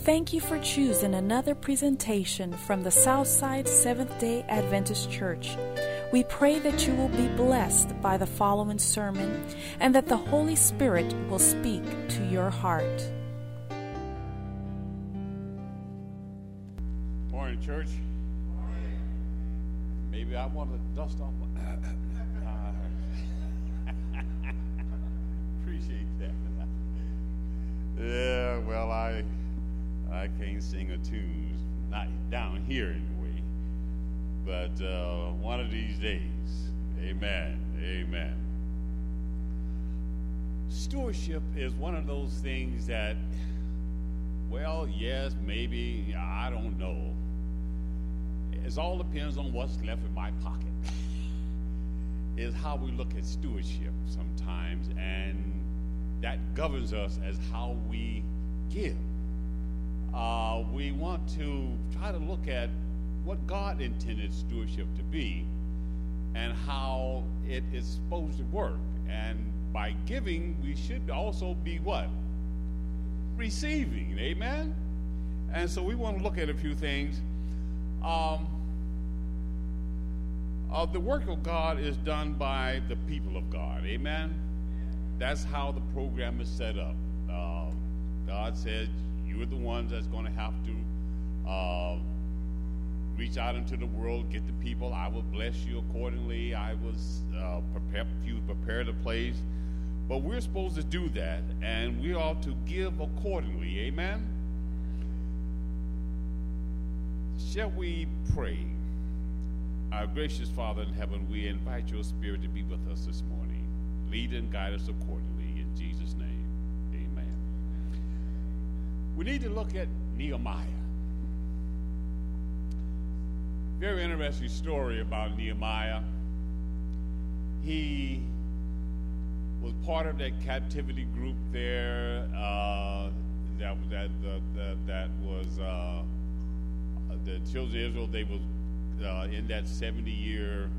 Thank you for choosing another presentation from the Southside Seventh-day Adventist Church. We pray that you will be blessed by the following sermon and that the Holy Spirit will speak to your heart. Morning, church. Maybe I want to dust off my... Appreciate that. Yeah, well, I can't sing a tune, not down here anyway, but one of these days, amen, amen. Stewardship is one of those things that, well, yes, maybe, I don't know. It all depends on what's left in my pocket. Is how we look at stewardship sometimes, and that governs us as how we give. We want to try to look at what God intended stewardship to be and how it is supposed to work. And by giving, we should also be what? Receiving, amen? And so we want to look at a few things. The work of God is done by the people of God, amen? That's how the program is set up. God says, you're the ones that's going to have to reach out into the world, get the people. I will bless you accordingly. I was prepare the place. But we're supposed to do that, and we ought to give accordingly. Amen? Shall we pray? Our gracious Father in heaven, we invite your Spirit to be with us this morning. Lead and guide us accordingly. In Jesus' name, amen. We need to look at Nehemiah. Very interesting story about Nehemiah. He was part of that captivity group there that was the children of Israel. They was in that 70-year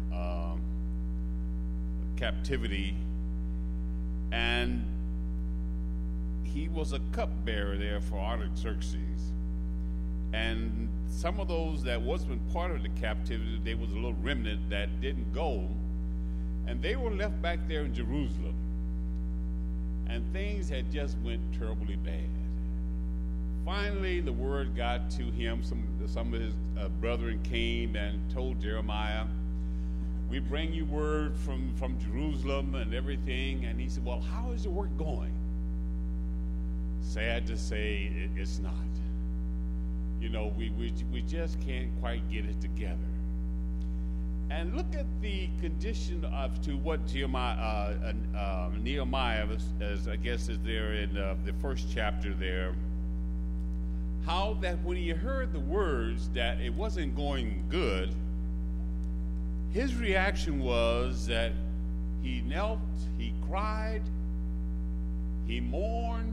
captivity, and he was a cupbearer there for Artaxerxes. And some of those that wasn't part of the captivity, there was a little remnant that didn't go, and they were left back there in Jerusalem. And things had just went terribly bad. Finally, the word got to him. Some of his brethren came and told Jeremiah, we bring you word from Jerusalem and everything. And he said, well, how is the work going? Sad to say, it's not. You know, we just can't quite get it together. And look at the condition to what Nehemiah, as I guess is there in the first chapter there, how that when he heard the words that it wasn't going good, his reaction was that he knelt, he cried, he mourned,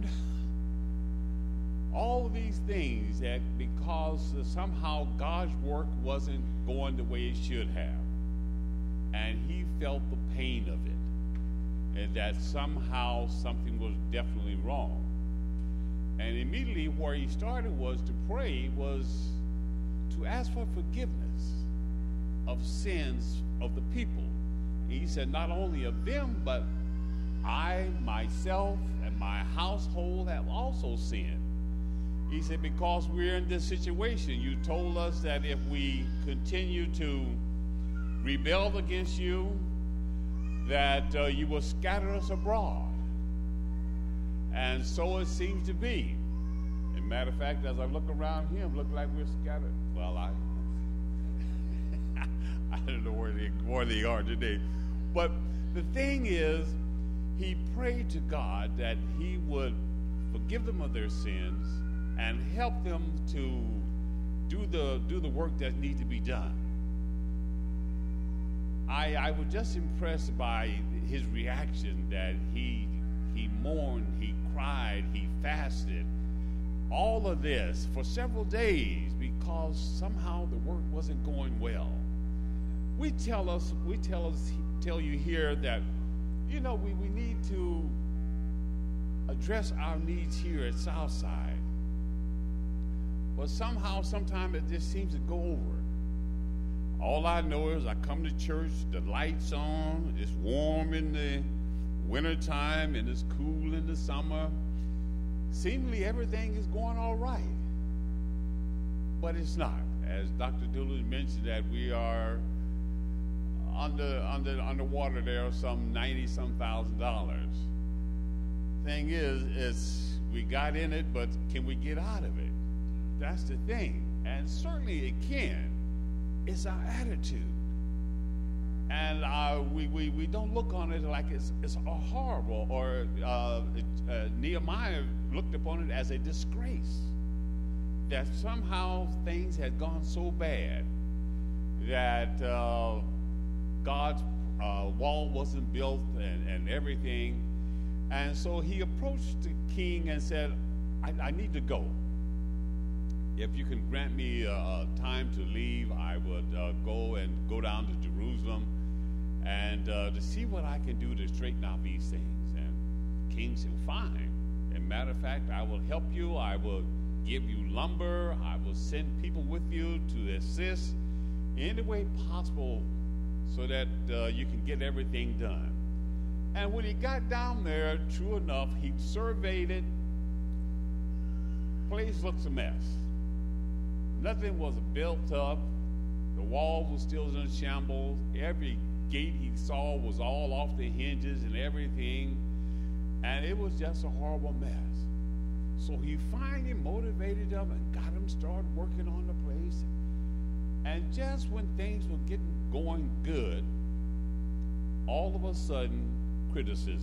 all these things that because somehow God's work wasn't going the way it should have. And he felt the pain of it, and that somehow something was definitely wrong. And immediately where he started was to pray, was to ask for forgiveness of sins of the people. And he said, not only of them, but I, myself, and my household have also sinned. He said, because we're in this situation, you told us that if we continue to rebel against you, that you will scatter us abroad. And so it seems to be. As a matter of fact, as I look around here, it looks like we're scattered. Well, I don't know where they are today. But the thing is, he prayed to God that he would forgive them of their sins and help them to do the work that needs to be done. I was just impressed by his reaction that he mourned, he cried, he fasted, all of this for several days because somehow the work wasn't going well. We tell you here that, you know, we need to address our needs here at Southside. But somehow, sometimes it just seems to go over. All I know is I come to church, the lights on, it's warm in the wintertime and it's cool in the summer. Seemingly everything is going all right. But it's not. As Dr. Doolittle mentioned, that we are underwater there of some $90-some thousand. Thing is we got in it, but can we get out of it? That's the thing. And certainly it can. It's our attitude. And we don't look on it like it's horrible, or Nehemiah looked upon it as a disgrace, that somehow things had gone so bad that God's wall wasn't built and everything. And so he approached the king and said, I need to go. If you can grant me time to leave, I would go down to Jerusalem and to see what I can do to straighten out these things. And the king said, fine. As a matter of fact, I will help you. I will give you lumber. I will send people with you to assist in any way possible so that you can get everything done. And when he got down there, true enough, he surveyed it. Place looks a mess. Nothing was built up. The wall was still in shambles. Every gate he saw was all off the hinges and everything. And it was just a horrible mess. So he finally motivated them and got them started working on the place. And just when things were going good, all of a sudden, criticisms.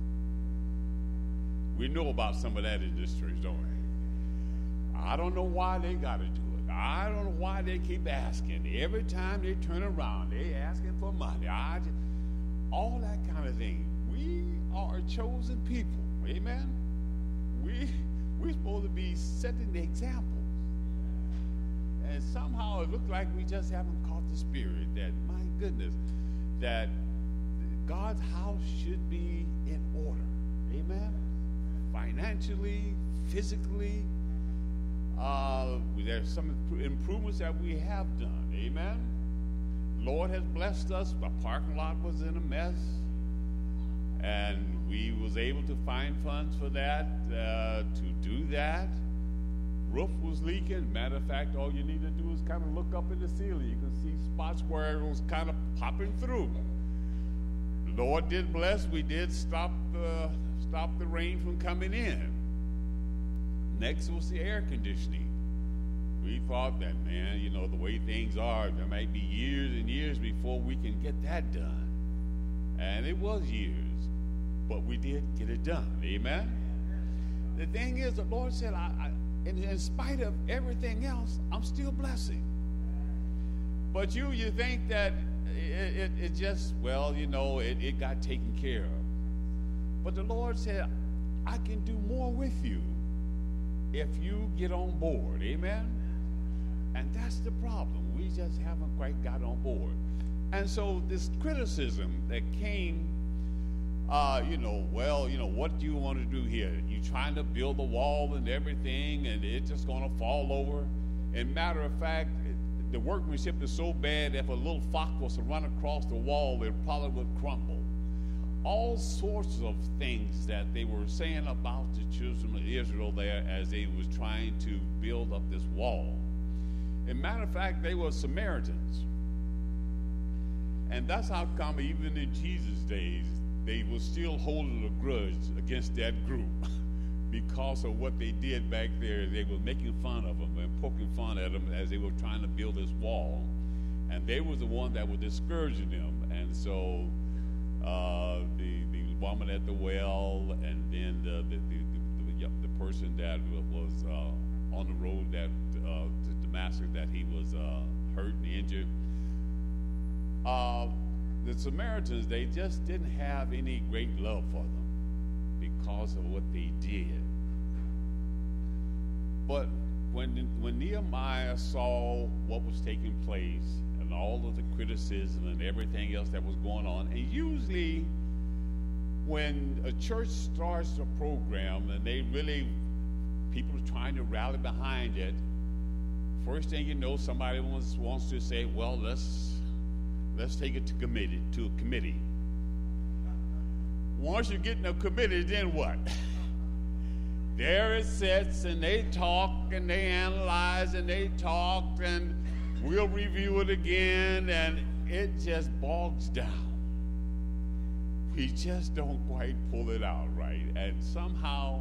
We know about some of that in this church, don't we? I don't know why they got to do it. I don't know why they keep asking. Every time they turn around, they asking for money. All that kind of thing. We are chosen people. Amen? We're supposed to be setting the examples. And somehow it looks like we just haven't caught the spirit that, my goodness, that God's house should be in order. Amen? Financially, physically. There's some improvements that we have done. Amen? Lord has blessed us. The parking lot was in a mess. And we was able to find funds for that, to do that. Roof was leaking. Matter of fact, all you need to do is kind of look up in the ceiling. You can see spots where it was kind of popping through. The Lord did bless. We did stop the rain from coming in. Next was the air conditioning. We thought that, man, the way things are, there might be years and years before we can get that done. And it was years, but we did get it done. Amen? The thing is, the Lord said, in spite of everything else, I'm still blessing. But you think that it just, it got taken care of. But the Lord said, I can do more with you if you get on board. Amen? And that's the problem. We just haven't quite got on board. And so this criticism that came, what do you want to do here? You trying to build a wall and everything, and it's just going to fall over. And matter of fact, the workmanship is so bad, if a little fox was to run across the wall, it probably would crumble. All sorts of things that they were saying about the children of Israel there as they was trying to build up this wall. As a matter of fact, they were Samaritans. And that's how come even in Jesus' days, they were still holding a grudge against that group because of what they did back there. They were making fun of them and poking fun at them as they were trying to build this wall. And they were the one that were discouraging them. And so the woman at the well, and then the person that was on the road to Damascus, that he was hurt and injured. The Samaritans, they just didn't have any great love for them because of what they did. But when Nehemiah saw what was taking place and all of the criticism and everything else that was going on, and usually when a church starts a program and people are trying to rally behind it, first thing you know, somebody wants to say, well, let's take it to a committee. Once you get in a committee, then what? There it sits, and they talk, and they analyze, and they talk, and we'll review it again, and it just bogs down. We just don't quite pull it out right, and somehow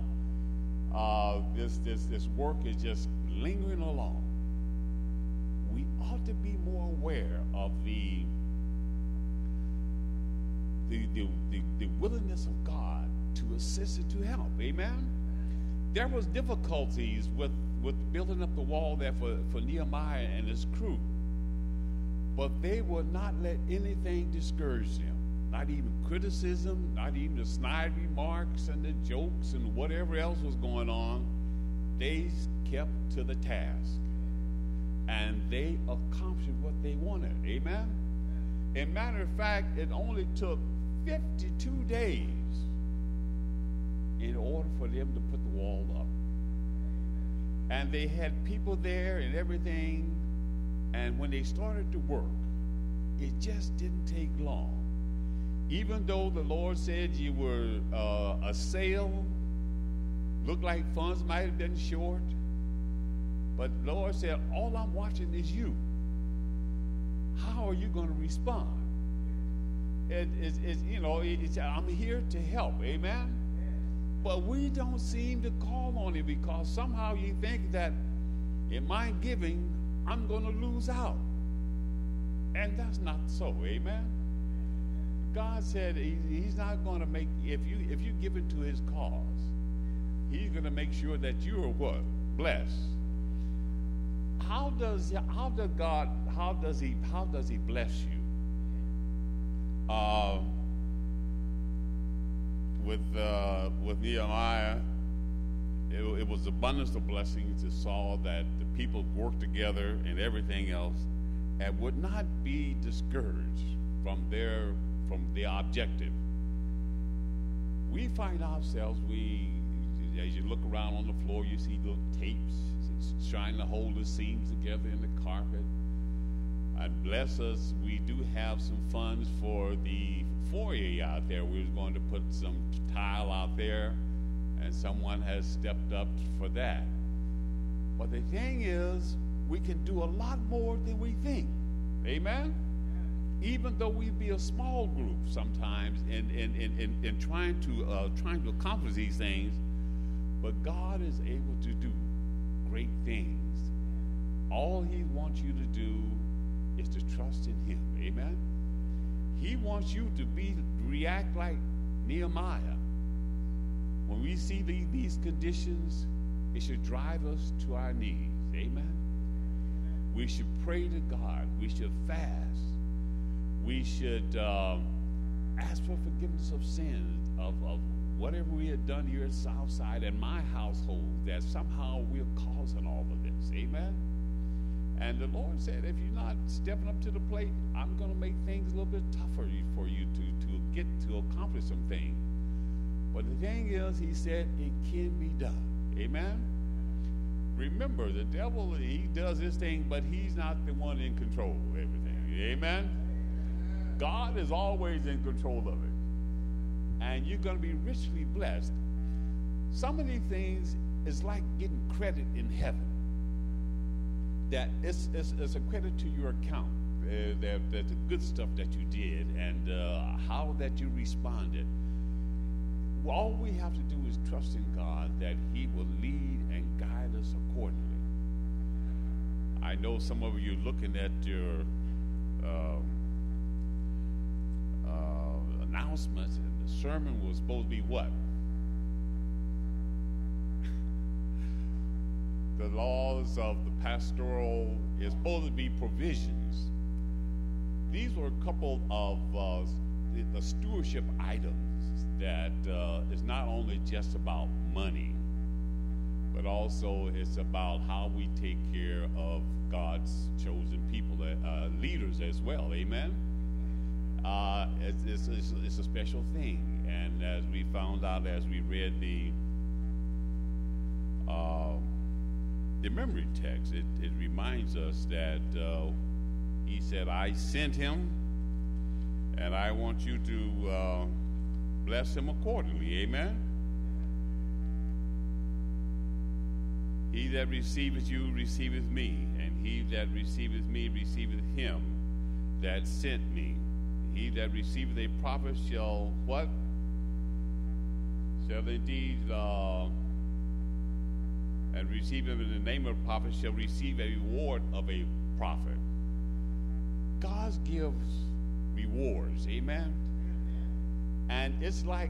this work is just lingering along. We ought to be more aware of the willingness of God to assist and to help. Amen? There was difficulties with building up the wall there for Nehemiah and his crew. But they would not let anything discourage them. Not even criticism, not even the snide remarks and the jokes and whatever else was going on. They kept to the task. And they accomplished what they wanted. Amen? As a matter of fact, it only took 52 days in order for them to put the wall up. And they had people there and everything. And when they started to work, it just didn't take long. Even though the Lord said you were a sale, looked like funds might have been short, but the Lord said, all I'm watching is you. How are you going to respond? I'm here to help, amen? But we don't seem to call on it because somehow you think that in my giving, I'm going to lose out. And that's not so, amen? God said he's not going to make, if you give it to his cause, he's going to make sure that you are what? Blessed. How does he bless you? With Nehemiah, it was abundance of blessings. It saw that the people worked together and everything else, and would not be discouraged from their objective. We find ourselves, as you look around on the floor, you see little tapes trying to hold the seams together in the carpet. And bless us, we do have some funds for the foyer out there. We was going to put some tile out there, and someone has stepped up for that. But the thing is, we can do a lot more than we think. Amen? Even though we be a small group sometimes in trying to accomplish these things, but God is able to do great things. All he wants you to do is to trust in him. Amen? He wants you to react like Nehemiah. When we see these conditions, it should drive us to our knees. Amen? We should pray to God. We should fast. We should ask for forgiveness of sins, of whatever we had done here at Southside and my household, that somehow we're causing all of this. Amen? And the Lord said, if you're not stepping up to the plate, I'm going to make things a little bit tougher for you to get to accomplish some things. But the thing is, he said, it can be done. Amen? Remember, the devil, he does his thing, but he's not the one in control of everything. Amen? God is always in control of it. And you're going to be richly blessed. Some of these things is like getting credit in heaven. That it's a credit to your account. That the good stuff that you did and how that you responded. All we have to do is trust in God that he will lead and guide us accordingly. I know some of you looking at your announcements, and the sermon was supposed to be what? The laws of the pastoral is supposed to be provisions. These were a couple of the stewardship items that is not only just about money, but also it's about how we take care of God's chosen people, leaders as well. Amen? It's a special thing. And as we found out as we read the the memory text, it reminds us that he said, I sent him, and I want you to bless him accordingly. Amen? He that receiveth you receiveth me, and he that receiveth me receiveth him that sent me. He that receiveth a prophet shall what? Shall indeed, and receive him in the name of a prophet shall receive a reward of a prophet. God gives rewards, amen? And it's like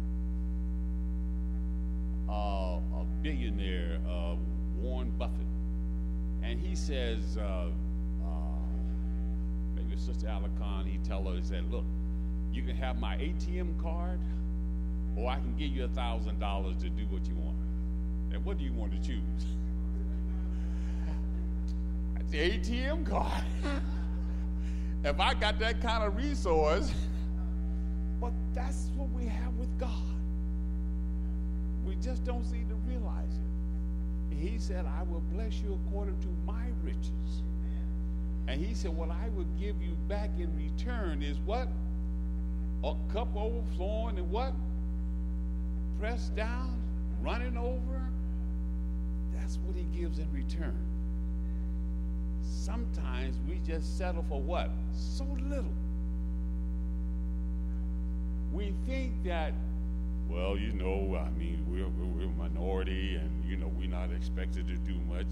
a billionaire, Warren Buffett, and he says, maybe Sister Alakon, he tell her, he said, look, you can have my ATM card, or I can give you $1,000 to do what you want. And what do you want to choose? The ATM card. If I got that kind of resource, but that's what we have with God. We just don't seem to realize it. He said, I will bless you according to my riches. And he said, what I will give you back in return is what? A cup overflowing and what? Pressed down, running over. That's what he gives in return. Sometimes we just settle for what? So little. We think that, well, you know, I mean, we're a minority, and, you know, we're not expected to do much.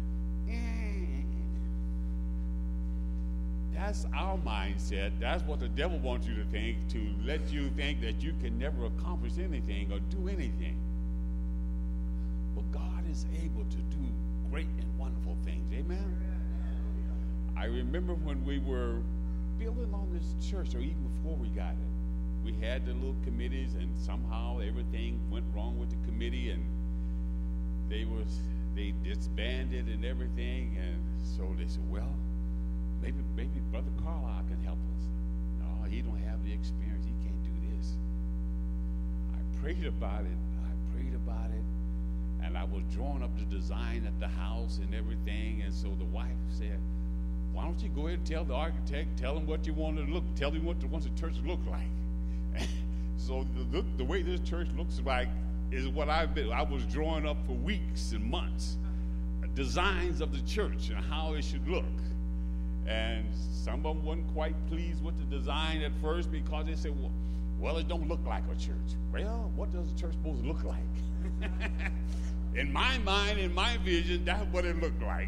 That's our mindset. That's what the devil wants you to think, to let you think that you can never accomplish anything or do anything. But God is able to do great and wonderful things. Amen? I remember when we were building on this church, or even before we got it, we had the little committees, and somehow everything went wrong with the committee, and they disbanded and everything, and so they said, well, maybe Brother Carlisle can help us. No, he don't have the experience. He can't do this. I prayed about it, and I was drawing up the design at the house and everything, and so the wife said, why don't you go ahead and tell the architect, tell him what you want to look, tell him what the church look like. So the way this church looks like is what I was drawing up for weeks and months, designs of the church and how it should look. And some of them weren't quite pleased with the design at first because they said, well, it don't look like a church. Well, what does a church supposed to look like? In my mind, in my vision, that's what it looked like.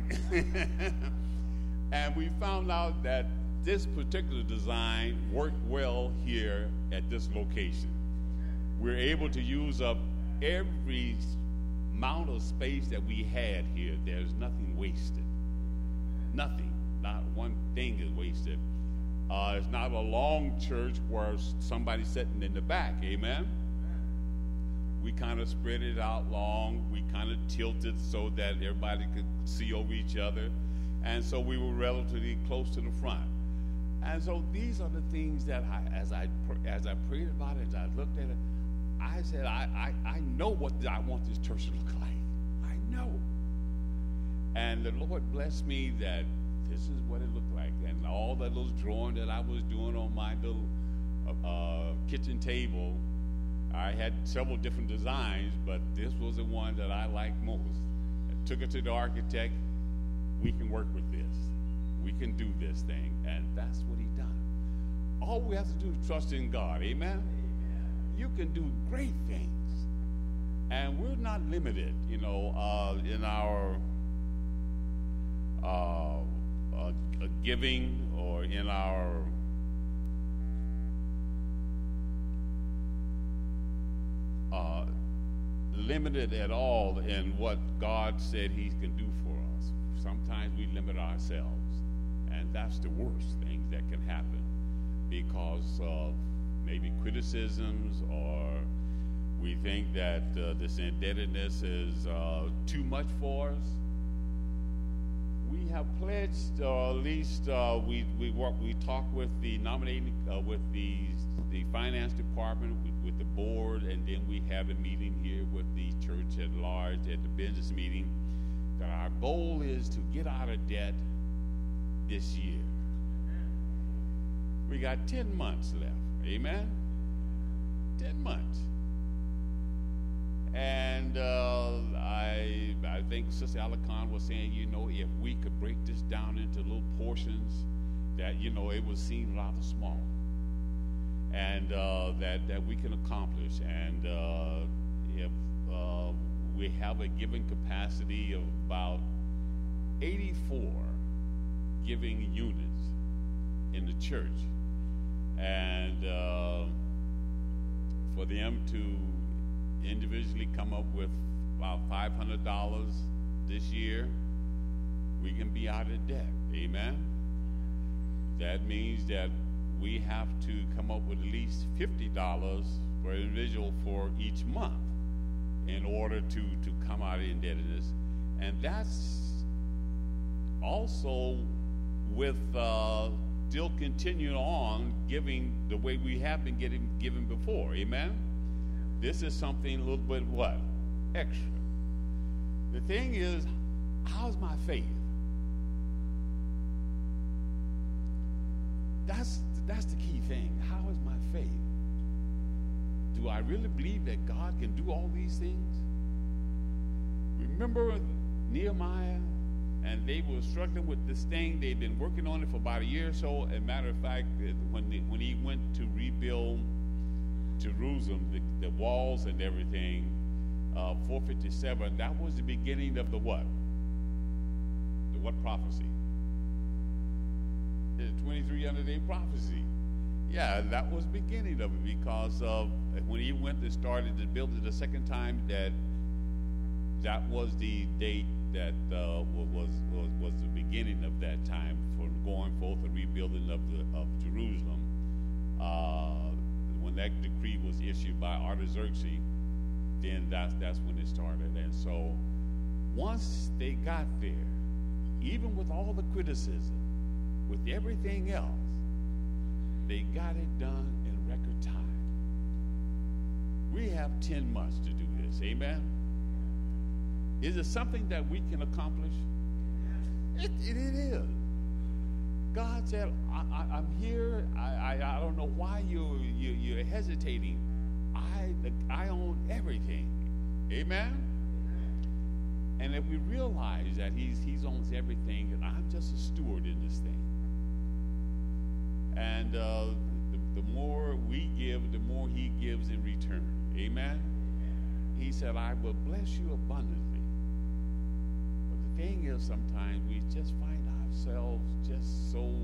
And we found out that this particular design worked well here at this location. We're able to use up every amount of space that we had here. There's nothing wasted. Nothing. Not one thing is wasted. It's not a long church where somebody's sitting in the back. Amen? We kind of spread it out long. We kind of tilted so that everybody could see over each other. And so we were relatively close to the front. And so these are the things that as I prayed about it, as I looked at it, I said, I know what I want this church to look like. I know. And the Lord blessed me that this is what it looked like. And all that little drawing that I was doing on my little kitchen table, I had several different designs, but this was the one that I liked most. I took it to the architect. We can work with this. We can do this thing. And that's what he done. All we have to do is trust in God. Amen? Amen. You can do great things. And we're not limited, in our giving or in our limited at all in what God said he can do for us. Sometimes we limit ourselves, and that's the worst thing that can happen because of maybe criticisms, or we think that this indebtedness is too much for us. We have pledged, or at least we talked with the nominating, with the finance department, with the board, and then we have a meeting here with the church at large at the business meeting, that our goal is to get out of debt this year. We got 10 months left. Amen? 10 months. And I think Sister Alicon was saying, if we could break this down into little portions, that, it would seem rather small. And that we can accomplish. And if we have a giving capacity of about 84 giving units in the church. And for them to individually come up with about $500 this year, we can be out of debt. Amen? That means that we have to come up with at least $50 for an individual for each month in order to come out of indebtedness. And that's also with still continuing on giving the way we have been given before. Amen? This is something a little bit what? Extra. The thing is, how's my faith? That's the key thing. How is my faith? Do I really believe that God can do all these things? Remember Nehemiah? And they were struggling with this thing. They'd been working on it for about a year or so. As a matter of fact, when he went to rebuild Jerusalem, the walls and everything, 457, that was the beginning of the what? The what prophecy? The 2300-day prophecy. Yeah, that was the beginning of it, because of when he went and started to build it the second time, that was the date that was the beginning of that time for going forth and rebuilding of Jerusalem. When that decree was issued by Artaxerxes, then that's when it started. And so once they got there, even with all the criticism, with everything else, they got it done in record time. We have 10 months to do this. Amen? Is it something that we can accomplish? It is. God said, I'm here. I don't know why you're hesitating. I own everything. Amen? And if we realize that he owns everything, and I'm just a steward in this thing. And the more we give, the more he gives in return. Amen? He said, I will bless you abundantly. The thing is, sometimes we just find ourselves just so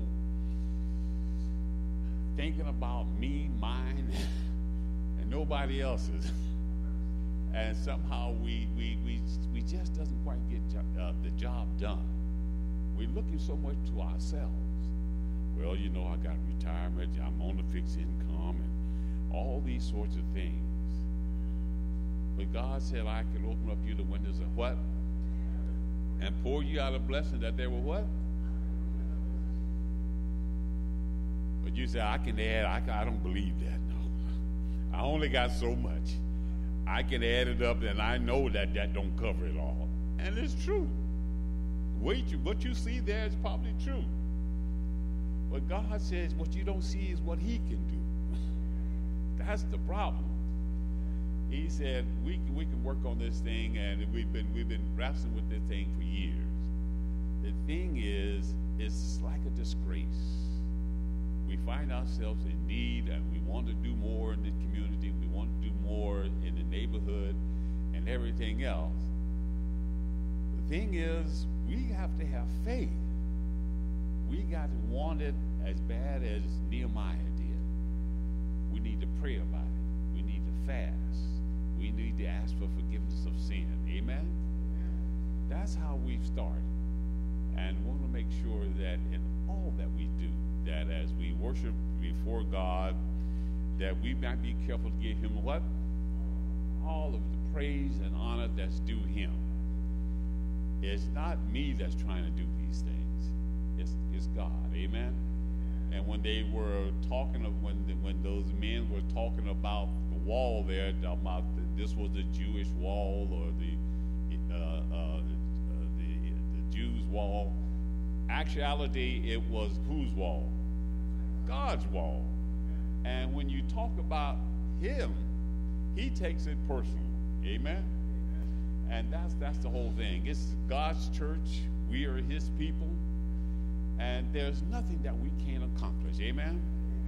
thinking about me, mine, and nobody else's, and somehow we just doesn't quite get the job done. We're looking so much to ourselves. Well, I got retirement, I'm on a fixed income, and all these sorts of things. But God said, I can open up you the windows of what? And pour you out a blessing that there were what? But you say, I can add. I don't believe that. No. I only got so much. I can add it up, and I know that don't cover it all. And it's true. What you see there is probably true. But God says what you don't see is what he can do. That's the problem. He said we can work on this thing, and we've been wrestling with this thing for years. The thing is, it's like a disgrace. We find ourselves in need, and we want to do more in the community. We want to do more in the neighborhood and everything else. The thing is, we have to have faith. We got to want it as bad as Nehemiah did. We need to pray about it. We need to fast. We need to ask for forgiveness of sin. Amen? That's how we've started. And we want to make sure that in all that we do, that as we worship before God, that we might be careful to give him what? All of the praise and honor that's due him. It's not me that's trying to do these things. It's God. Amen? And when they were talking of when those men were talking about the wall there, about this was the Jewish wall or the Jews' wall. Actuality, it was whose wall? God's wall. And when you talk about him, he takes it personal. Amen? And that's the whole thing. It's God's church. We are his people. And there's nothing that we can't accomplish. Amen?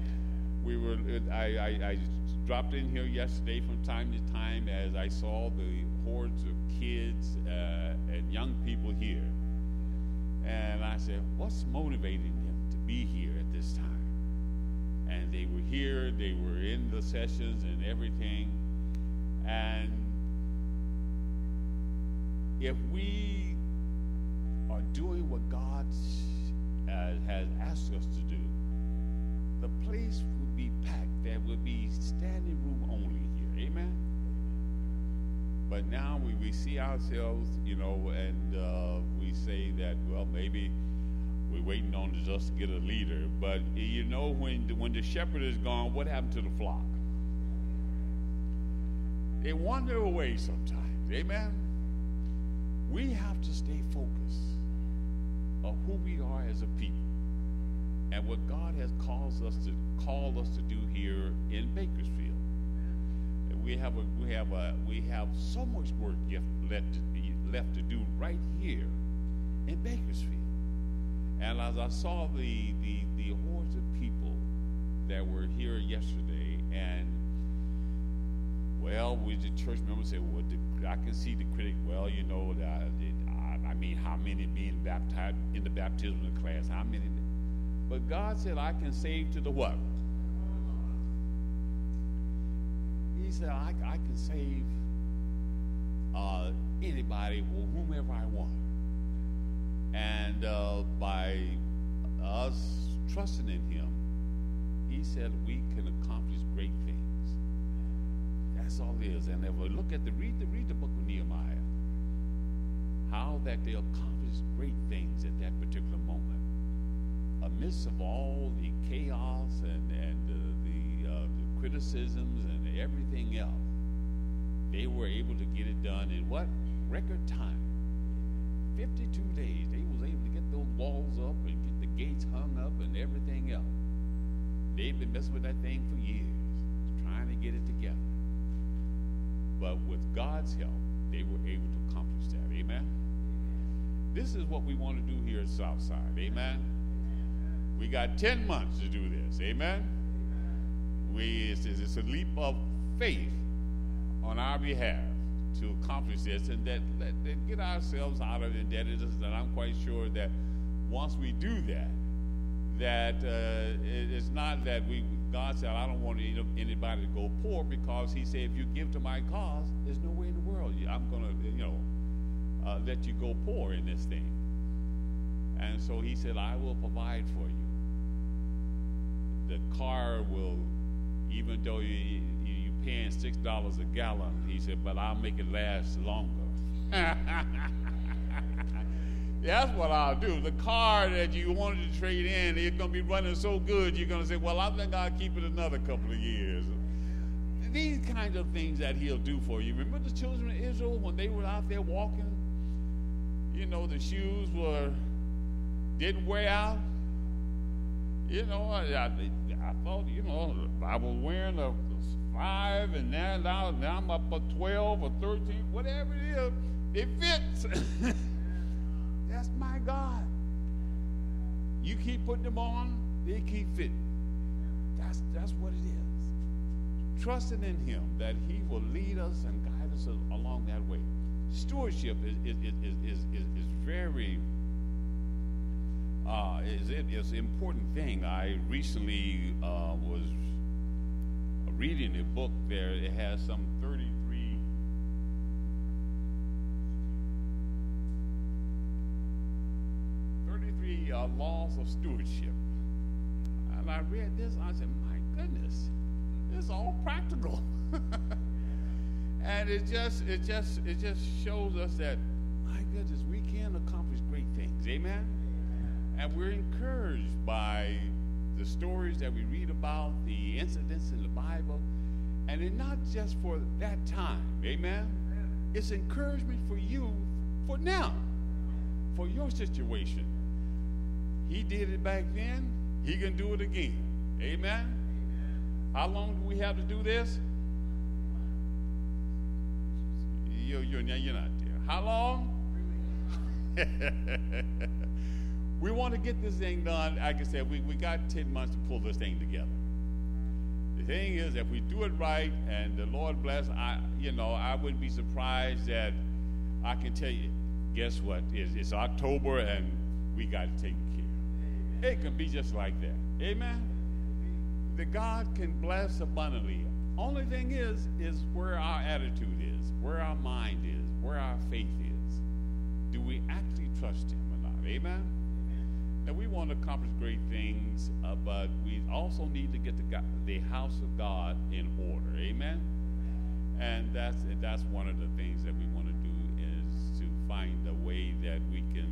I dropped in here yesterday from time to time as I saw the hordes of kids and young people here. And I said, what's motivating them to be here at this time? And they were here, they were in the sessions and everything. And if we are doing what God has asked us to do, the place would be packed. There would be standing room only here. Amen? But now we see ourselves, and we say that, well, maybe we're waiting on just to get a leader. But, when the shepherd is gone, what happened to the flock? They wander away sometimes. Amen? We have to stay focused on who we are as a people and what God has called us to do here in Bakersfield. We have so much work left to do right here in Bakersfield. And as I saw the hordes of people that were here yesterday, and the church members said, well, I can see the critic. Well, how many being baptized in the baptismal class? How many? But God said, I can save to the what? He said, I can save anybody, whomever I want. And by us trusting in him, he said we can accomplish great things. That's all it is. And if we look at read the book of Nehemiah, how that they accomplished great things at that particular moment. Amidst of all the chaos and the criticisms and everything else, they were able to get it done in what? Record time. 52 days. They was able to get those walls up and get the gates hung up and everything else. They've been messing with that thing for years, trying to get it together. But with God's help, they were able to accomplish that. Amen? This is what we want to do here at Southside. Amen? We got 10 months to do this. Amen? It's a leap of faith on our behalf to accomplish this and that get ourselves out of indebtedness. And I'm quite sure that once we do that it's not that God said, I don't want anybody to go poor, because he said, if you give to my cause, there's no way in the world I'm going to, let you go poor in this thing. And so he said, I will provide for you. The car will, even though you're paying $6 a gallon, he said, but I'll make it last longer. That's what I'll do. The car that you wanted to trade in, it's going to be running so good, you're going to say, well, I think I'll keep it another couple of years. These kinds of things that he'll do for you. Remember the children of Israel when they were out there walking? The shoes didn't wear out. I thought, I was wearing a 5, and now I'm up to 12 or 13, whatever it is, it fits. That's my God. You keep putting them on, they keep fitting. That's what it is. Trusting in him that he will lead us and guide us along that way. Stewardship is very is an important thing. I recently was reading a book there. It has some 33 laws of stewardship. And I read this, and I said, my goodness, it's all practical. And it just shows us that, my goodness, we can accomplish great things. Amen? And we're encouraged by the stories that we read about, the incidents in the Bible, and it's not just for that time. Amen? It's encouragement for you for now, for your situation. He did it back then. He can do it again. Amen? How long do we have to do this? You're not there. How long? We want to get this thing done. Like I said, we got 10 months to pull this thing together. The thing is, if we do it right and the Lord bless, I wouldn't be surprised that I can tell you, guess what? It's October and we got it taken care of. It can be just like that. Amen? That God can bless abundantly. Only thing is where our attitude is, where our mind is, where our faith is. Do we actually trust him or not? Amen? Now, we want to accomplish great things, but we also need to get the house of God in order. Amen? And that's one of the things that we want to do, is to find a way that we can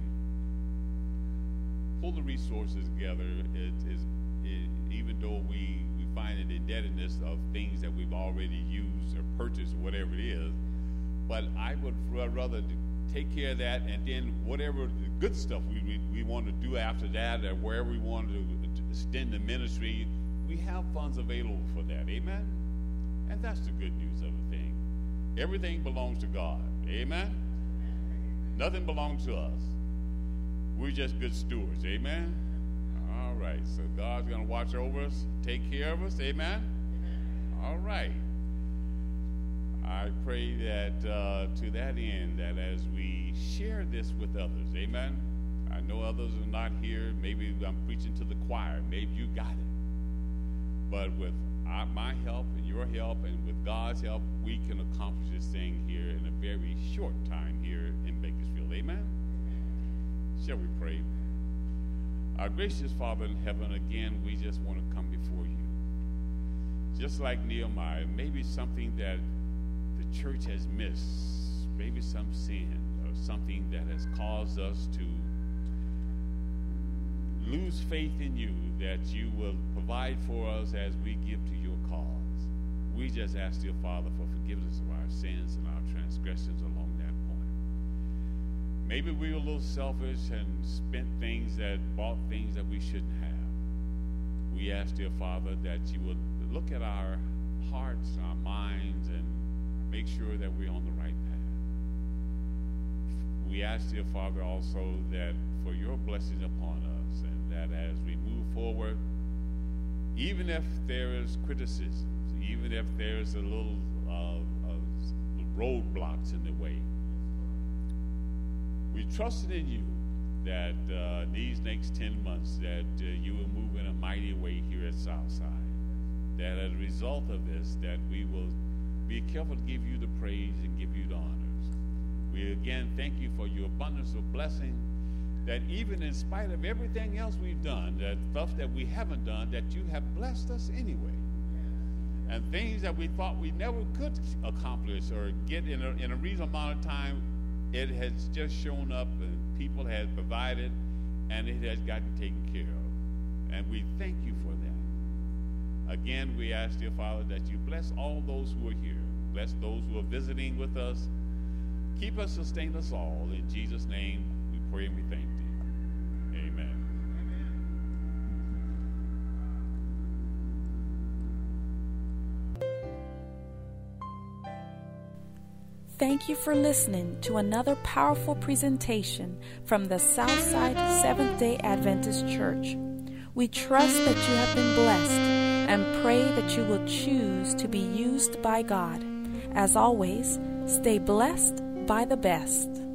pull the resources together. Even though we find an indebtedness of things that we've already used or purchased or whatever it is, but I would rather take care of that, and then whatever the good stuff we want to do after that, or wherever we want to extend the ministry, we have funds available for that. Amen? And that's the good news of the thing. Everything belongs to God. Amen? Nothing belongs to us. We're just good stewards. Amen? All right. So God's going to watch over us, take care of us. Amen? All right. I pray that to that end, that as we share this with others, amen. I know others are not here. Maybe I'm preaching to the choir. Maybe you got it. But with my help and your help and with God's help, we can accomplish this thing here in a very short time here in Bakersfield. Amen? Shall we pray? Our gracious Father in heaven, again, we just want to come before you. Just like Nehemiah, maybe something that the church has missed, maybe some sin or something that has caused us to lose faith in you, that you will provide for us as we give to your cause. We just ask, dear Father, for forgiveness of our sins and our transgressions along that point. Maybe we were a little selfish and bought things that we shouldn't have. We ask, dear Father, that you would look at our hearts and our minds and make sure that we're on the right path. We ask, dear Father, also that for your blessings upon us, and that as we move forward, even if there is criticisms, even if there's a little roadblocks in the way, we trusted in you that these next 10 months that you will move in a mighty way here at Southside. That as a result of this, that we will be careful to give you the praise and give you the honors. We again thank you for your abundance of blessing, that even in spite of everything else we've done, that stuff that we haven't done, that you have blessed us anyway. And things that we thought we never could accomplish or get in a reasonable amount of time, it has just shown up and people have provided and it has gotten taken care of. And we thank you for that. Again, we ask, dear Father, that you bless all those who are here. Bless those who are visiting with us. Keep us, sustain us all. In Jesus' name, we pray and we thank thee. Amen. Thank you for listening to another powerful presentation from the Southside Seventh-day Adventist Church. We trust that you have been blessed and pray that you will choose to be used by God. As always, stay blessed by the best.